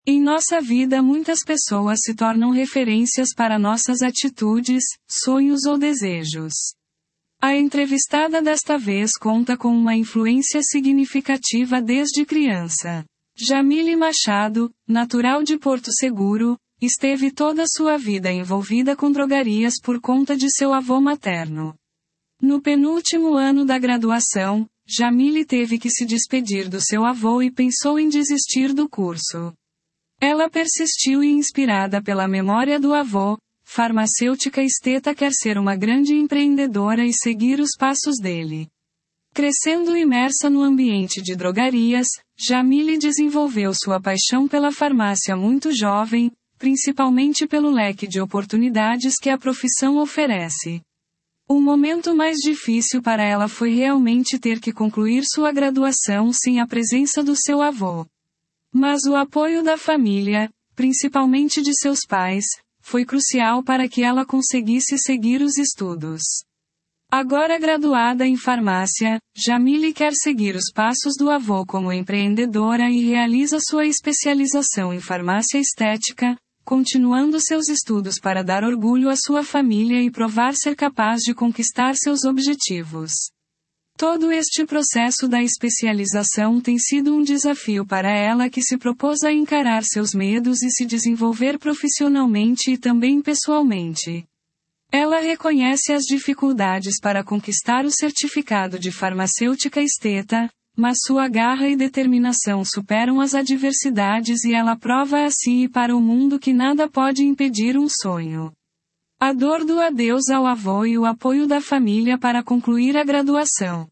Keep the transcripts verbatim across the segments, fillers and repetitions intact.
Em nossa vida, muitas pessoas se tornam referências para nossas atitudes, sonhos ou desejos. A entrevistada desta vez conta com uma influência significativa desde criança. Jamile Machado, natural de Porto Seguro, esteve toda sua vida envolvida com drogarias por conta de seu avô materno. No penúltimo ano da graduação, Jamile teve que se despedir do seu avô e pensou em desistir do curso. Ela persistiu e, inspirada pela memória do avô, farmacêutica esteta, quer ser uma grande empreendedora e seguir os passos dele. Crescendo imersa no ambiente de drogarias, Jamile desenvolveu sua paixão pela farmácia muito jovem, principalmente pelo leque de oportunidades que a profissão oferece. O momento mais difícil para ela foi realmente ter que concluir sua graduação sem a presença do seu avô. Mas o apoio da família, principalmente de seus pais, foi crucial para que ela conseguisse seguir os estudos. Agora graduada em farmácia, Jamile quer seguir os passos do avô como empreendedora e realiza sua especialização em farmácia estética, continuando seus estudos para dar orgulho à sua família e provar ser capaz de conquistar seus objetivos. Todo este processo da especialização tem sido um desafio para ela, que se propôs a encarar seus medos e se desenvolver profissionalmente e também pessoalmente. Ela reconhece as dificuldades para conquistar o certificado de farmacêutica esteta, mas sua garra e determinação superam as adversidades e ela prova a si e para o mundo que nada pode impedir um sonho. A dor do adeus ao avô e o apoio da família para concluir a graduação.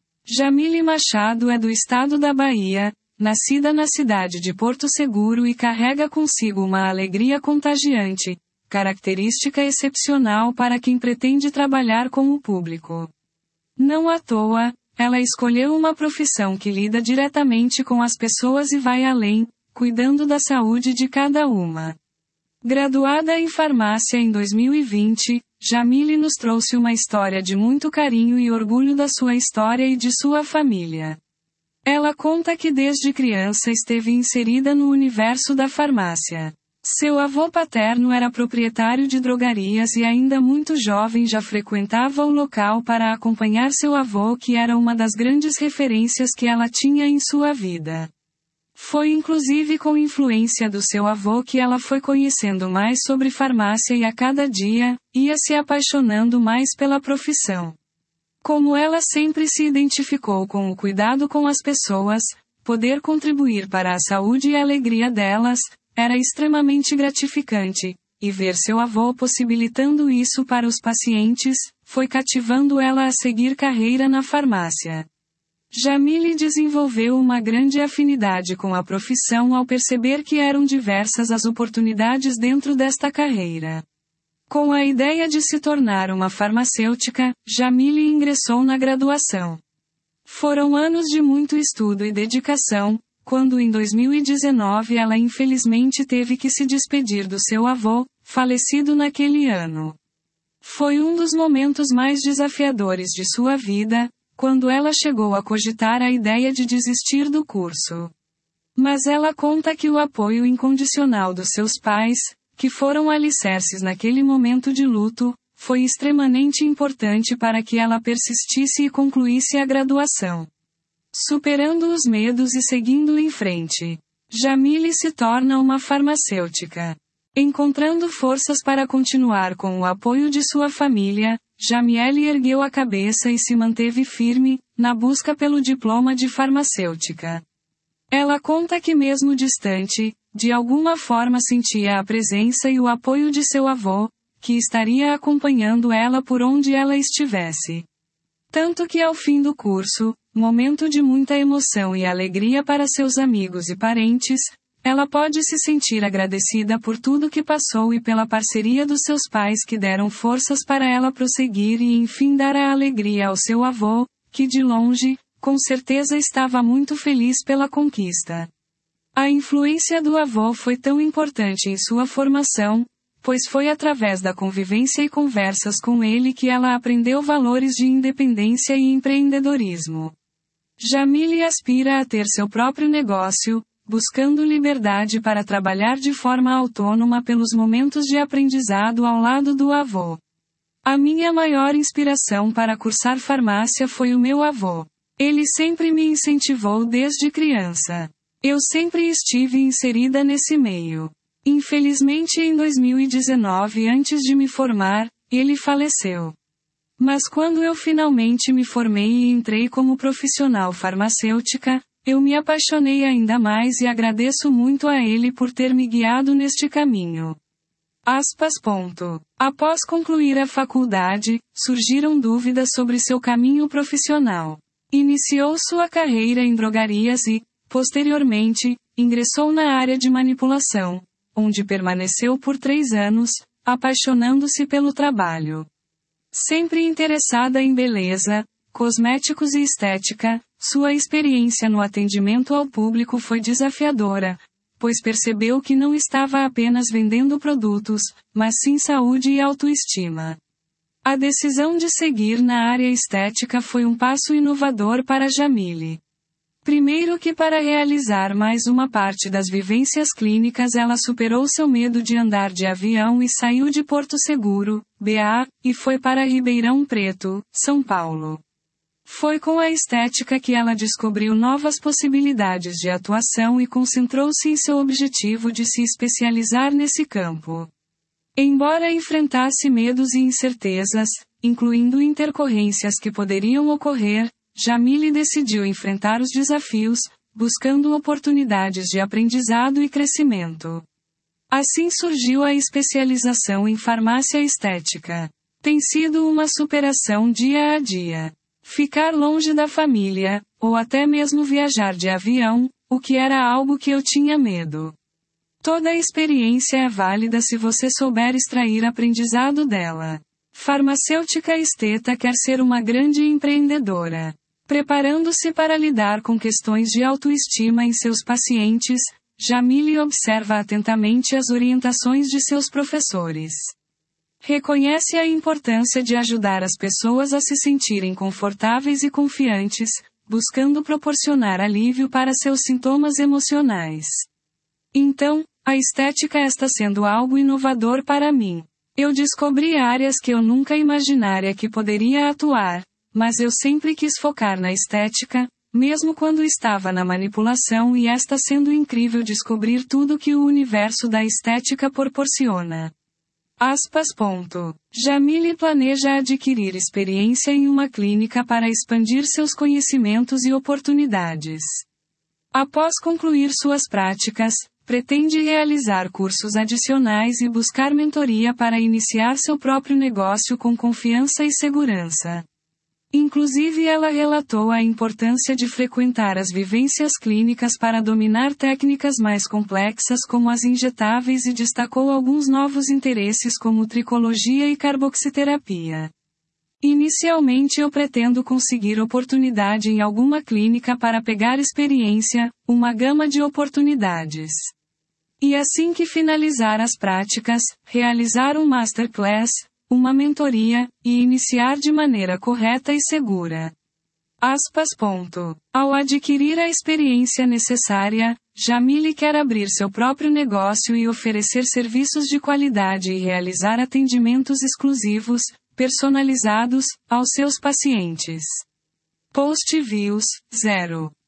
Jamile Machado é do estado da Bahia, nascida na cidade de Porto Seguro e carrega consigo uma alegria contagiante, característica excepcional para quem pretende trabalhar com o público. Não à toa, ela escolheu uma profissão que lida diretamente com as pessoas e vai além, cuidando da saúde de cada uma. Graduada em farmácia em dois mil e vinte, Jamile nos trouxe uma história de muito carinho e orgulho da sua história e de sua família. Ela conta que desde criança esteve inserida no universo da farmácia. Seu avô paterno era proprietário de drogarias e ainda muito jovem já frequentava o local para acompanhar seu avô, que era uma das grandes referências que ela tinha em sua vida. Foi inclusive com influência do seu avô que ela foi conhecendo mais sobre farmácia e a cada dia, ia se apaixonando mais pela profissão. Como ela sempre se identificou com o cuidado com as pessoas, poder contribuir para a saúde e a alegria delas, era extremamente gratificante, e ver seu avô possibilitando isso para os pacientes, foi cativando ela a seguir carreira na farmácia. Jamile desenvolveu uma grande afinidade com a profissão ao perceber que eram diversas as oportunidades dentro desta carreira. Com a ideia de se tornar uma farmacêutica, Jamile ingressou na graduação. Foram anos de muito estudo e dedicação, quando em dois mil e dezenove ela infelizmente teve que se despedir do seu avô, falecido naquele ano. Foi um dos momentos mais desafiadores de sua vida, quando ela chegou a cogitar a ideia de desistir do curso. Mas ela conta que o apoio incondicional dos seus pais, que foram alicerces naquele momento de luto, foi extremamente importante para que ela persistisse e concluísse a graduação. Superando os medos e seguindo em frente, Jamile se torna uma farmacêutica. Encontrando forças para continuar com o apoio de sua família, Jamile ergueu a cabeça e se manteve firme, na busca pelo diploma de farmacêutica. Ela conta que mesmo distante, de alguma forma sentia a presença e o apoio de seu avô, que estaria acompanhando ela por onde ela estivesse. Tanto que ao fim do curso, momento de muita emoção e alegria para seus amigos e parentes, ela pode se sentir agradecida por tudo que passou e pela parceria dos seus pais que deram forças para ela prosseguir e enfim dar a alegria ao seu avô, que de longe, com certeza estava muito feliz pela conquista. A influência do avô foi tão importante em sua formação, pois foi através da convivência e conversas com ele que ela aprendeu valores de independência e empreendedorismo. Jamile aspira a ter seu próprio negócio, buscando liberdade para trabalhar de forma autônoma pelos momentos de aprendizado ao lado do avô. A minha maior inspiração para cursar farmácia foi o meu avô. Ele sempre me incentivou desde criança. Eu sempre estive inserida nesse meio. Infelizmente, em dois mil e dezenove, antes de me formar, ele faleceu. Mas quando eu finalmente me formei e entrei como profissional farmacêutica, eu me apaixonei ainda mais e agradeço muito a ele por ter me guiado neste caminho. Aspas. Ponto. Após concluir a faculdade, surgiram dúvidas sobre seu caminho profissional. Iniciou sua carreira em drogarias e, posteriormente, ingressou na área de manipulação, onde permaneceu por três anos, apaixonando-se pelo trabalho. Sempre interessada em beleza, cosméticos e estética, sua experiência no atendimento ao público foi desafiadora, pois percebeu que não estava apenas vendendo produtos, mas sim saúde e autoestima. A decisão de seguir na área estética foi um passo inovador para Jamile. Primeiro que para realizar mais uma parte das vivências clínicas ela superou seu medo de andar de avião e saiu de Porto Seguro, B A, e foi para Ribeirão Preto, São Paulo. Foi com a estética que ela descobriu novas possibilidades de atuação e concentrou-se em seu objetivo de se especializar nesse campo. Embora enfrentasse medos e incertezas, incluindo intercorrências que poderiam ocorrer, Jamile decidiu enfrentar os desafios, buscando oportunidades de aprendizado e crescimento. Assim surgiu a especialização em farmácia estética. Tem sido uma superação dia a dia. Ficar longe da família, ou até mesmo viajar de avião, o que era algo que eu tinha medo. Toda a experiência é válida se você souber extrair aprendizado dela. Farmacêutica esteta quer ser uma grande empreendedora. Preparando-se para lidar com questões de autoestima em seus pacientes, Jamile observa atentamente as orientações de seus professores. Reconhece a importância de ajudar as pessoas a se sentirem confortáveis e confiantes, buscando proporcionar alívio para seus sintomas emocionais. Então, a estética está sendo algo inovador para mim. Eu descobri áreas que eu nunca imaginaria que poderia atuar, mas eu sempre quis focar na estética, mesmo quando estava na manipulação, e está sendo incrível descobrir tudo que o universo da estética proporciona. Aspas. Ponto. Jamile planeja adquirir experiência em uma clínica para expandir seus conhecimentos e oportunidades. Após concluir suas práticas, pretende realizar cursos adicionais e buscar mentoria para iniciar seu próprio negócio com confiança e segurança. Inclusive, ela relatou a importância de frequentar as vivências clínicas para dominar técnicas mais complexas como as injetáveis e destacou alguns novos interesses como tricologia e carboxiterapia. Inicialmente eu pretendo conseguir oportunidade em alguma clínica para pegar experiência, uma gama de oportunidades. E assim que finalizar as práticas, realizar um masterclass, uma mentoria, e iniciar de maneira correta e segura. Aspas. Ponto. Ao adquirir a experiência necessária, Jamile quer abrir seu próprio negócio e oferecer serviços de qualidade e realizar atendimentos exclusivos, personalizados, aos seus pacientes. Post views, zero.